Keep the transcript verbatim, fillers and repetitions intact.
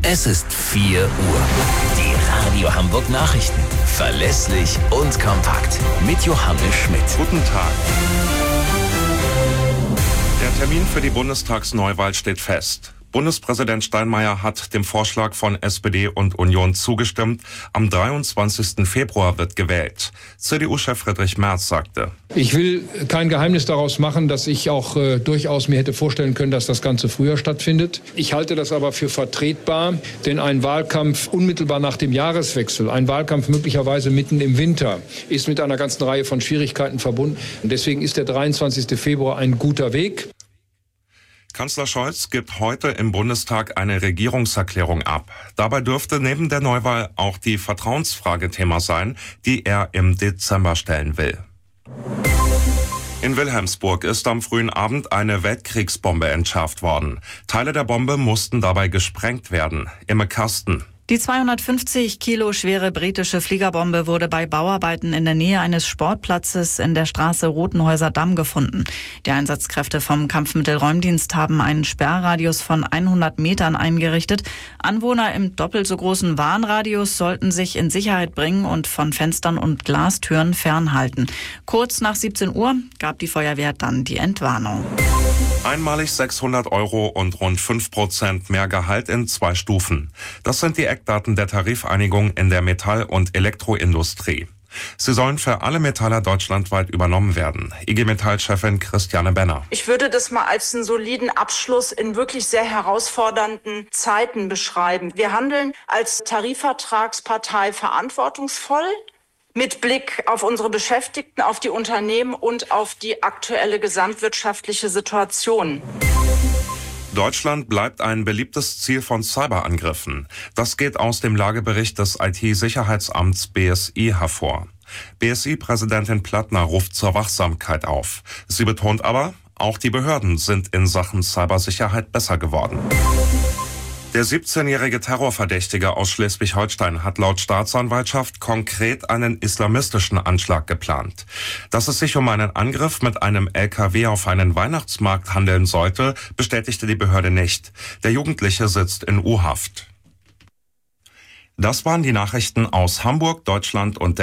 Es ist vier Uhr. Die Radio Hamburg Nachrichten. Verlässlich und kompakt. Mit Johannes Schmidt. Guten Tag. Der Termin für die Bundestagsneuwahl steht fest. Bundespräsident Steinmeier hat dem Vorschlag von S P D und Union zugestimmt. Am dreiundzwanzigsten Februar wird gewählt. C D U-Chef Friedrich Merz sagte: Ich will kein Geheimnis daraus machen, dass ich auch äh, durchaus mir hätte vorstellen können, dass das Ganze früher stattfindet. Ich halte das aber für vertretbar, denn ein Wahlkampf unmittelbar nach dem Jahreswechsel, ein Wahlkampf möglicherweise mitten im Winter, ist mit einer ganzen Reihe von Schwierigkeiten verbunden. Und deswegen ist der dreiundzwanzigste Februar ein guter Weg. Kanzler Scholz gibt heute im Bundestag eine Regierungserklärung ab. Dabei dürfte neben der Neuwahl auch die Vertrauensfrage Thema sein, die er im Dezember stellen will. In Wilhelmsburg ist am frühen Abend eine Weltkriegsbombe entschärft worden. Teile der Bombe mussten dabei gesprengt werden. Imme Kasten. Die zweihundertfünfzig Kilo schwere britische Fliegerbombe wurde bei Bauarbeiten in der Nähe eines Sportplatzes in der Straße Rotenhäuser Damm gefunden. Die Einsatzkräfte vom Kampfmittelräumdienst haben einen Sperrradius von hundert Metern eingerichtet. Anwohner im doppelt so großen Warnradius sollten sich in Sicherheit bringen und von Fenstern und Glastüren fernhalten. Kurz nach siebzehn Uhr gab die Feuerwehr dann die Entwarnung. Einmalig sechshundert Euro und rund fünf Prozent mehr Gehalt in zwei Stufen. Das sind die Eckdaten der Tarifeinigung in der Metall- und Elektroindustrie. Sie sollen für alle Metaller deutschlandweit übernommen werden. I G Metall-Chefin Christiane Benner. Ich würde das mal als einen soliden Abschluss in wirklich sehr herausfordernden Zeiten beschreiben. Wir handeln als Tarifvertragspartei verantwortungsvoll, mit Blick auf unsere Beschäftigten, auf die Unternehmen und auf die aktuelle gesamtwirtschaftliche Situation. Deutschland bleibt ein beliebtes Ziel von Cyberangriffen. Das geht aus dem Lagebericht des I T-Sicherheitsamts B S I hervor. B S I-Präsidentin Plattner ruft zur Wachsamkeit auf. Sie betont aber, auch die Behörden sind in Sachen Cybersicherheit besser geworden. Der siebzehnjährige Terrorverdächtige aus Schleswig-Holstein hat laut Staatsanwaltschaft konkret einen islamistischen Anschlag geplant. Dass es sich um einen Angriff mit einem L K W auf einen Weihnachtsmarkt handeln sollte, bestätigte die Behörde nicht. Der Jugendliche sitzt in U-Haft. Das waren die Nachrichten aus Hamburg, Deutschland und der